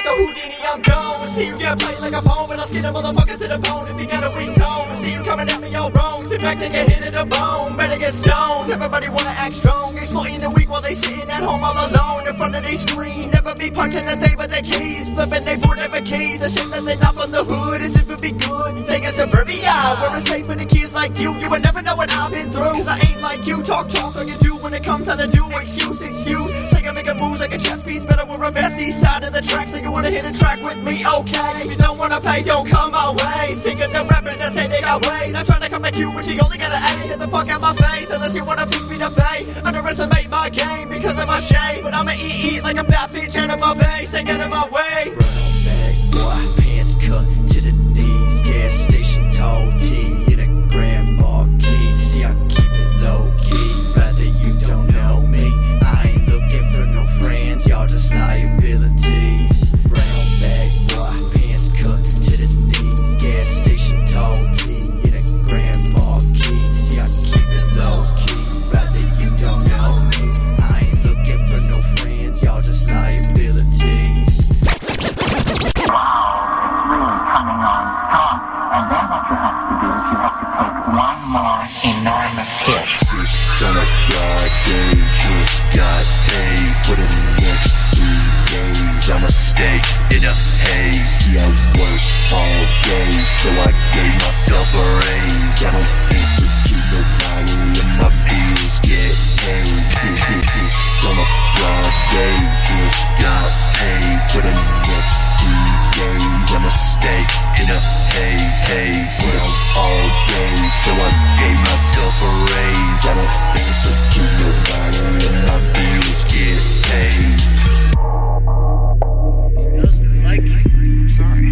like a Houdini, I'm gone. See you get played like a pawn, but I'll skin a motherfucker to the bone if you got a weak tone. See you coming at me all wrong, sit back and get hit in the bone. Better get stoned, everybody wanna act strong, exploiting the weak while they sitting at home all alone in front of their screen. Never be punching the thing with their keys, flipping they board never keys. The shit that they knock on the hood as if it be good. Take a suburbia, where it's safe for the kids like you. You would never know what I've been through, cause I ain't like you. Talk like you do when it comes time to do. Excuse, take a make a moves like a chess piece. Better wear a vest east side of the track. So you wanna hit a track with me, okay. If you don't wanna pay, don't come my way. Sick of the rappers that say they got weight. Not trying to come at you, but you only gotta A. Get the fuck out my face, unless you wanna fix me to fade. Underestimate my game because of my shade, but I'ma eat like a fat bitch out of my base. Ain't get in my way. Brown bag, boy, pants cut to the knees. Gas station tall T in a Grand Marquis. See, I keep it low key, rather you don't know me. I ain't looking for no friends, y'all just liabilities. Brown bag, boy, pants cut to the knees. Gas station tall T in a Grand Marquis. See, I keep it low key, rather you don't know me. I ain't looking for no friends, y'all just liabilities. Coming on top, and then what you have to do is you have to take one more enormous hit. Six on a Friday, just got paid for the next 3 days. I'm a steak in a haze. See, I work all day, so I gave myself a raise. I don't answer to nobody, and my bills get paid. Six on a Friday, just got paid for the next 3 days. I'm a steak in a haze. Work all day, so I gave myself a raise. I don't answer to nobody, and my bills get paid. He doesn't like you. I'm sorry.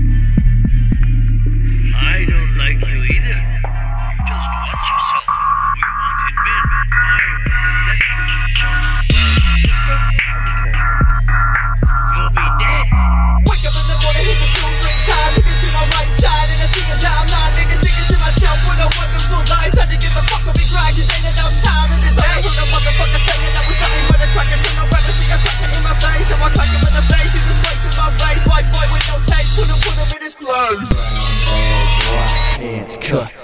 I don't like you either. You just watch yourself. We wanted men. I have the best position. Sister, I'll be careful. You'll be dead. Wake up in the morning, hit the snooze 3 times to get to my right side, and I see a dime line, nigga, thinking to myself, with a wonderful life, had to get the fuck up and grind, cause ain't enough time in the day. I heard a motherfucker saying that was nothing but a cracker, turn around and see a cracker in my face, so I crack him in the face, he was wasting my race, white boy with no taste, put him in his place. Pants cut